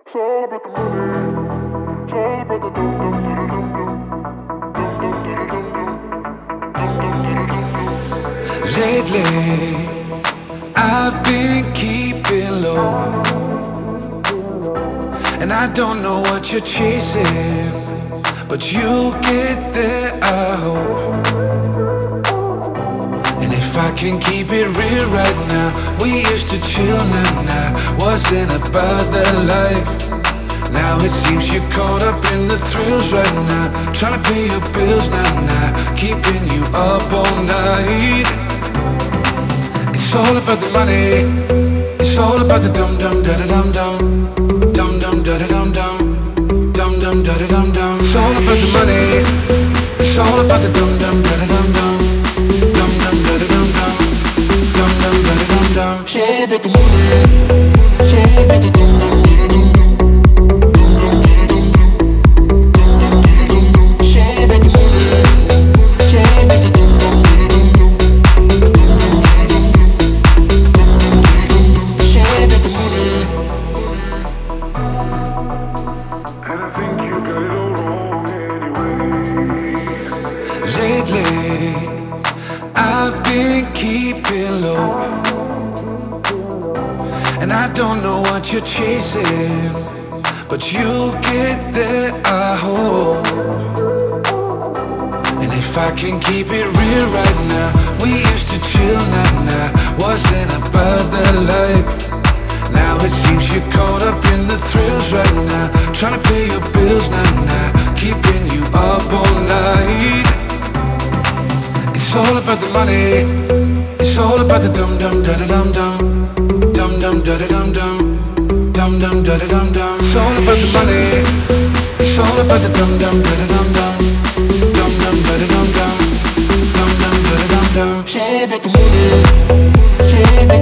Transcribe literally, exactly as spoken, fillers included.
It's all about the money. It's all about the dum dum dum dum dum dum dum dum dum dum. Lately, I've been keeping low, and I don't know what you're chasing, but you get there, I hope. And if I can keep it real right now, we used to chill, now, now wasn't about that life. Now it seems you're caught up in the thrills right now, trying to pay your bills now, now keeping you up all night. It's all about the money. It's all about the dum dum da da dum dum, dum dum da da dum dum, dum dum da da dum dum. It's all about the money. It's all about the dum dum da da dum dum, dum dum da da dum dum, dum dum da da dum dum. It's all about the money. It's all about the dum dum da da dum dum. Lately, I've been keeping low, and I don't know what you're chasing, but you get there, I hope. And if I can keep it real right now, we used to chill, now, now wasn't about that life. Now it seems you're caught up in the thrills right now, trying to pay your bills now, now keeping you up all night. It's all about the money. It's all about the dum dum da da dum dum, dum dum da da dum dum, dum dum da da dum dum. It's all about the money. It's all about the dum dum da da dum dum, dum dum da da dum dum, dum dum da da dum dum. It's all about the money. It's all about